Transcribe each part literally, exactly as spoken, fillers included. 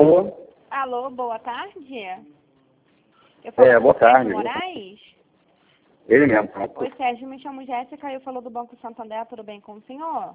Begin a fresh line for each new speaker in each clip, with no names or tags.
Alô?
Alô, boa tarde. Eu falo
É,
com
boa
o Sérgio
tarde.
Moraes.
Ele mesmo.
Oi, Sérgio, me chamo Jéssica e eu falo do Banco Santander, tudo bem com o senhor?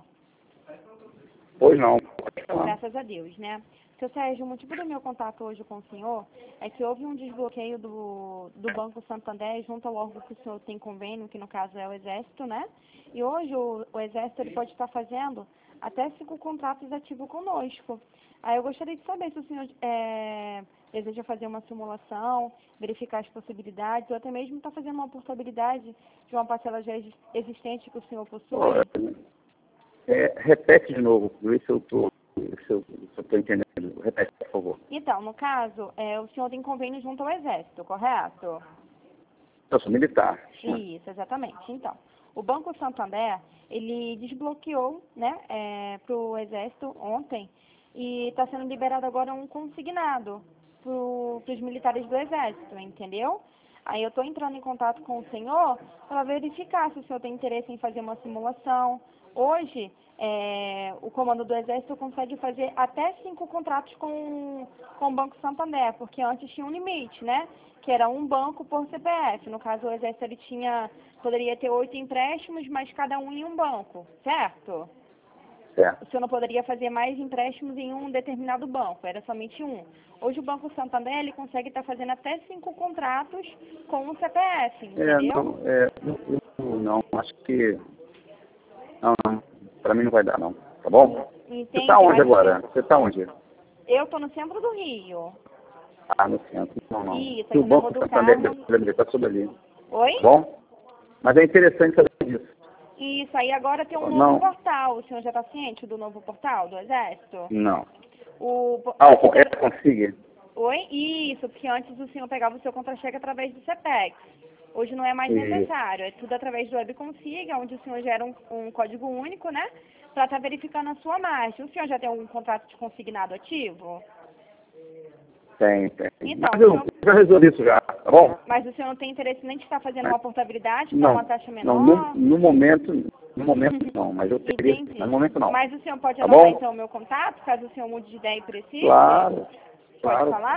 Pois não. Pode falar.
Graças a Deus, né? Seu Sérgio, o motivo do meu contato hoje com o senhor é que houve um desbloqueio do, do Banco Santander junto ao órgão que o senhor tem convênio, que no caso é o Exército, né? E hoje o, o Exército ele pode estar fazendo até cinco contratos ativos conosco. Aí eu gostaria de saber se o senhor é, deseja fazer uma simulação, verificar as possibilidades, ou até mesmo estar fazendo uma portabilidade de uma parcela já exi- existente que o senhor possui.
Olha, é, repete de novo, ver se eu estou se eu, se eu tô entendendo. Repete, por favor.
Então, no caso, é, o senhor tem convênio junto ao Exército, correto?
Eu sou militar.
Isso, exatamente. Então, o Banco Santander, ele desbloqueou, né, é, para o Exército ontem e está sendo liberado agora um consignado para os militares do Exército, entendeu? Aí eu estou entrando em contato com o senhor para verificar se o senhor tem interesse em fazer uma simulação. Hoje, é, o comando do Exército consegue fazer até cinco contratos com, com o Banco Santander, porque antes tinha um limite, né? Que era um banco por C P F. No caso, o Exército ele tinha, poderia ter oito empréstimos, mas cada um em um banco, certo?
Certo.
O senhor não poderia fazer mais empréstimos em um determinado banco, era somente um. Hoje o Banco Santander ele consegue estar fazendo até cinco contratos com o C P F,
É,
entendeu?
não, é, eu, eu não, acho que. Não, não. Pra mim não vai dar, não. Tá bom?
Entende?
Você tá onde
Mas
agora? Você tá onde?
eu estou no centro do Rio.
Ah, no centro. Não, não.
Isso,
Se
aqui
o
na Rua
Banco
do
Santander
Carmo.
está tudo ali.
Oi?
Tá bom? Mas é interessante saber disso.
Isso, aí agora tem um novo
Não.
portal. O senhor já está ciente do novo portal do Exército?
Não.
O,
Ah,
antes
o é
era-
consiga.
Oi? Isso, porque antes o senhor pegava o seu contra-cheque através do CEPEX. Hoje não é mais
E,
necessário, é tudo através do WebConsiga, onde o senhor gera um, um código único, né? Para estar verificando a sua margem. O senhor já tem algum contrato de consignado ativo?
tem, tem.
Então,
Mas
o
eu
senhor,
já resolvi isso já, tá bom?
mas o senhor não tem interesse nem de estar fazendo
É.
uma portabilidade para
Não,
uma taxa
não, no,
menor?
no momento, no momento não, mas eu teria,
Entendi.
mas no momento não.
Mas o senhor pode
Tá
anotar
bom?
então o meu contato, caso o senhor mude de ideia e precise?
Claro,
Pode
claro.
falar?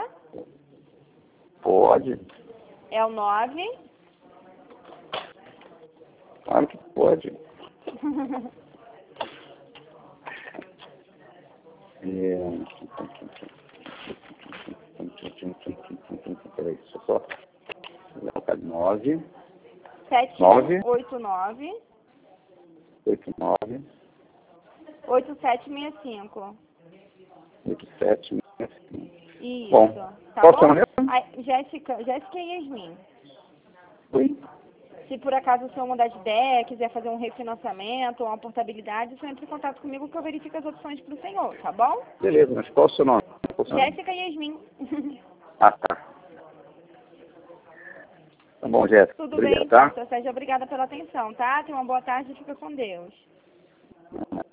Pode,
É o nove.
claro que pode. É... Peraí, deixa eu só... nove,
sete
nove,
um oito nove,
oito, nove,
oito sete seis cinco.
oito, sete,
Isso.
bom,
Tá
qual o seu
bom?
nome?
Aí, Jéssica, Jéssica e Yasmin.
Oi?
Se por acaso o senhor mudar de ideia, quiser fazer um refinanciamento ou uma portabilidade, o senhor entra em contato comigo que eu verifico as opções para o senhor, tá bom?
Beleza, mas qual o seu nome? Qual o seu nome?
Jéssica e Yasmin.
Ah, tá. Tá bom, Jéssica.
Tudo bem,
Obrigado,
então,
tá?
seu Sérgio. Obrigada pela atenção, tá? Tenha uma boa tarde e fica com Deus.